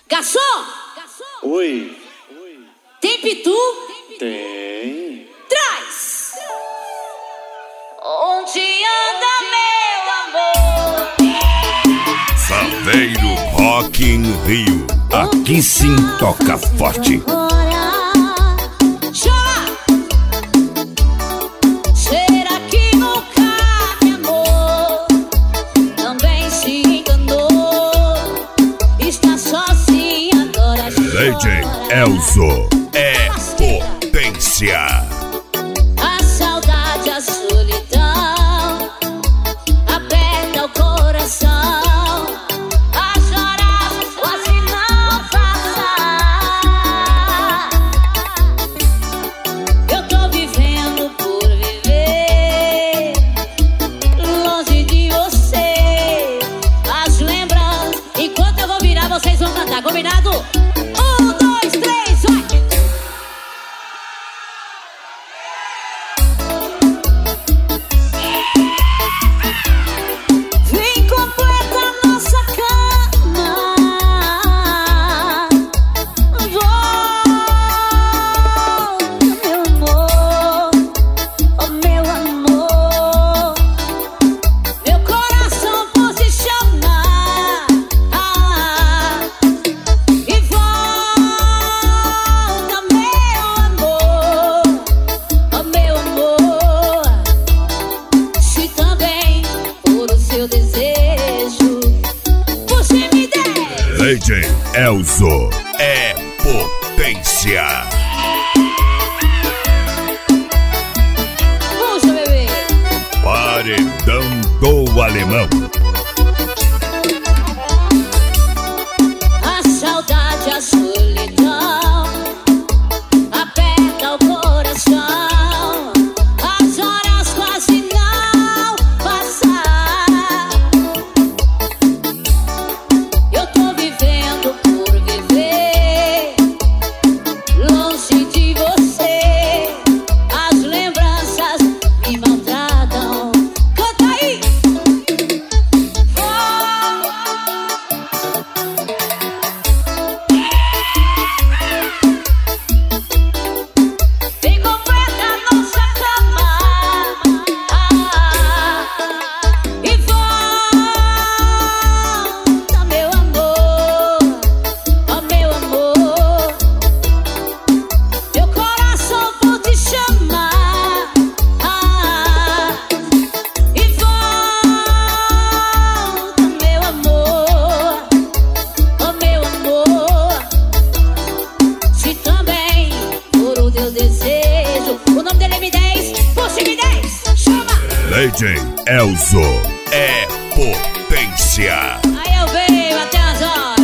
Garçom! Oi. Tem pitu? Tem. Traz! Onde anda meu amor? Saveiro Rock in Rio. Aqui sim toca forte. Será que nunca me amou? Também se enganou. Está sozinha agora. DJ Elzo é potência. A saudade, a solidão aperta o coração. A chorar, quase não passar. Eu tô vivendo por viver longe de você. As lembranças, enquanto eu vou virar, vocês vão cantar, combinado? 1, 2, 3, vai! Vem, completa nossa cama. Volta, meu amor, meu coração por te chamar. E volta, meu amor, se também for o seu desejo, você me der. DJ Elzo é potência. Puxa, bebê. Paredão do Alemão. A saudade, a solidão aperta o coração. As horas quase não passar. Eu tô vivendo por viver longe de você. As lembranças me maltratam. Canta aí! Vem, completa nossa cama. E volta, meu amor, oh meu amor, meu coração por te chamar. E volta, meu amor, oh meu amor, se também for o teu desejo. O nome dele é M10, puxa M10, chama! DJ Elzo é potência. Aí eu venho até as horas.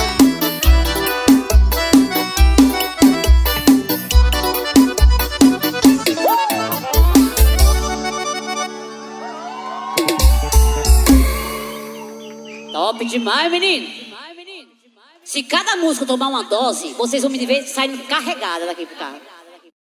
Top demais, menino. Se cada música tomar uma dose, vocês vão me ver saindo carregada daqui pro carro.